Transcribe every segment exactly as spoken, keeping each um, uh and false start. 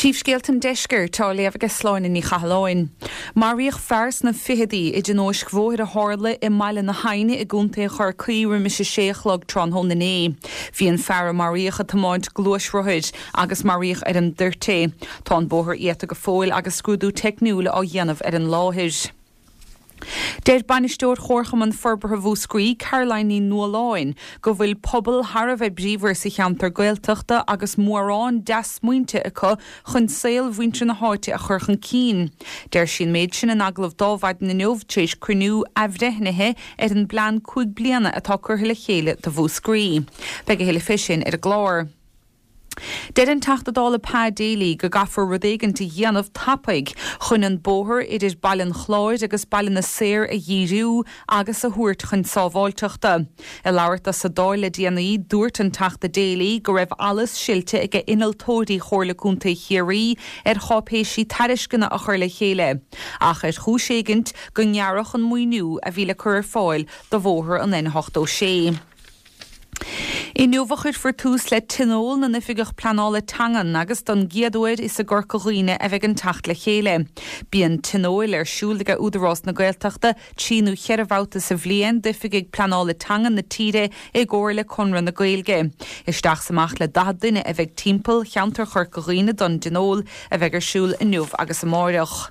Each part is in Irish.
Príomhscéaltan deisceir tá léamh agus sláin in chahalláin. Maríoch fers na fihidí i d nóis gmhóir a hála i maiile na haine i gúnta chur cuiúir me sé séchlog trán honna né. Bhí an fear Maríoch a tamáid glúisroid agus Maríoch ar an dúirté. Tá an bóthir iata go fóil agus scrúdú teicniúla á dhéanamh ar an láthir. Deir banisteoir chórcham an forbethe bhúscrí Caroline ní nualáin go bhfuil pobl Har a bheith bríomhar sa cheantar Gaeltachta agus mórrán deas muinte acu chun saoil bhaintre na háite a churchan cín. Deir sin méid sin an aglah dámhaid na neomh tríéis cruinniú abhreithnithe ar an blean chuig bliana atá curtha le chéile do bhúscrí. Beidh go héile fisin ar a glár. Deir an tachtadála pá déalaí go gafar rudéigeanta dhéanamh tapaig chun an bóthir idir bailin chláid agus bailin na séir a dhíriú agus a thuairt chun sábháilteachta. I labhairt sa dála déanaí dúirt an tachta déalaí go raibh alles silte ag inaltóirí chorlaúnta chiaí ar chápéisí tariscinna a chur le chéile. Ach ar chúségant go ngearach an muoinú a bhí le chur fáil do bhóthir an inhochtó sé. I nuamhachir for tús le tinól na nifigach planála tangan agus don giadúir is a gorcaghine a bheith an tacht le chéile. Bí an tinóil ar siúlaga údarrás na Gaeltachta tríú cheirhhata sa bhliain difigigh planála tangan na tíre i ggóir le conran na Gaeilge. Isteach samach le dá duine a bheith timpeall cheantar chorcaghine don tinól a bheith ar siúl in nuamh agus a máireach.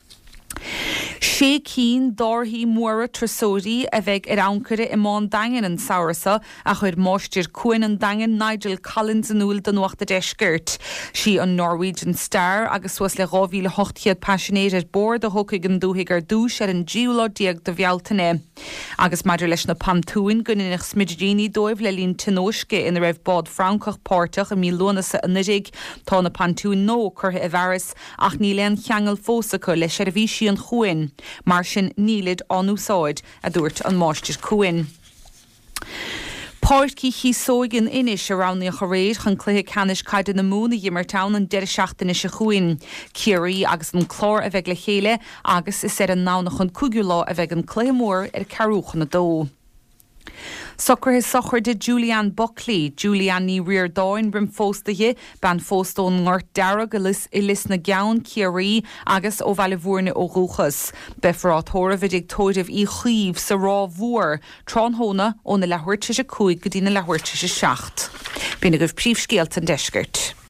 sé cín dárthaí móra trasóirí a bheith ar ancaire i mán daingan an saorasa a chuir máistir cuain an daingan Nigel Collins an úl don nuachta deisgirt. Sí an Norwegian Star agus was le ráhíle hochtchiad passionéir bord a thucaigh an dúthaigh ar dúis ar an díolódiaag do bhealtaine. Agus maidir leis na pantúin gunninach smidríní dóibh le lín tinóisce in raibh bád Francach párteach a mí lúnasa a nidig tá na pantúin nó chutha i bhearas ach ní leon cheangal fósacha le seirbhísí an chuin. Mar sin nílid anúsáid a dúirt an máistir cuain. Páircí hí sóigin inis a rannaí a choréid chun cluthe canis caiide na múna dhimar town an deir seachtain is a chuin. Ciarí agus an chlár a bheith le chéile agus is ar an nánach an cúgiúlá a bheith an cléimór ar carúchan na dó. Soccer his sochar de Julianne Buckley, Julianne ní riar dáin brim fóstathe, ban fóstón ngart dara go lis ilis na gean ciarí agus ó bhile bhuairne ó rúchas. Befratóra vidig tóideh í chuíomh sa rá bhuair, trán hóna ó na lehuirte se cúig go dtí na lehuirte se seacht. Bína goibh príomhscéalta an deisgirt.